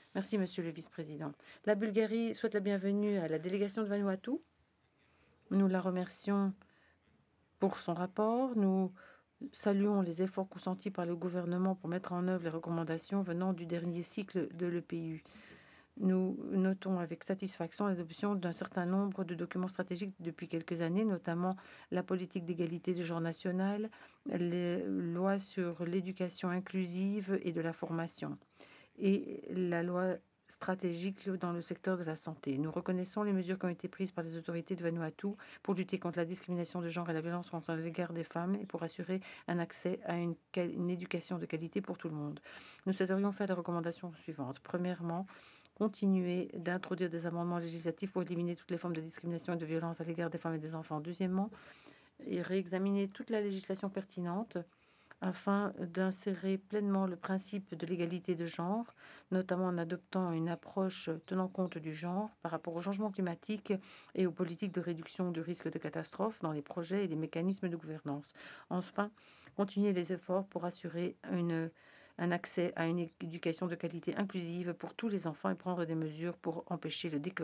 Merci, Monsieur le Vice-président. La Bulgarie souhaite la bienvenue à la délégation de Vanuatu. Nous la remercions pour son rapport. Nous saluons les efforts consentis par le gouvernement pour mettre en œuvre les recommandations venant du dernier cycle de l'EPU. Nous notons avec satisfaction l'adoption d'un certain nombre de documents stratégiques depuis quelques années, notamment la politique d'égalité de genre nationale, les lois sur l'éducation inclusive et de la formation, et la loi stratégique dans le secteur de la santé. Nous reconnaissons les mesures qui ont été prises par les autorités de Vanuatu pour lutter contre la discrimination de genre et la violence contre l'égard des femmes et pour assurer un accès à une éducation de qualité pour tout le monde. Nous souhaiterions faire des recommandations suivantes. Premièrement, continuer d'introduire des amendements législatifs pour éliminer toutes les formes de discrimination et de violence à l'égard des femmes et des enfants. Deuxièmement, et réexaminer toute la législation pertinente afin d'insérer pleinement le principe de l'égalité de genre, notamment en adoptant une approche tenant compte du genre par rapport au changement climatique et aux politiques de réduction du risque de catastrophe dans les projets et les mécanismes de gouvernance. Enfin, continuer les efforts pour assurer un accès à une éducation de qualité inclusive pour tous les enfants et prendre des mesures pour empêcher le déclenchement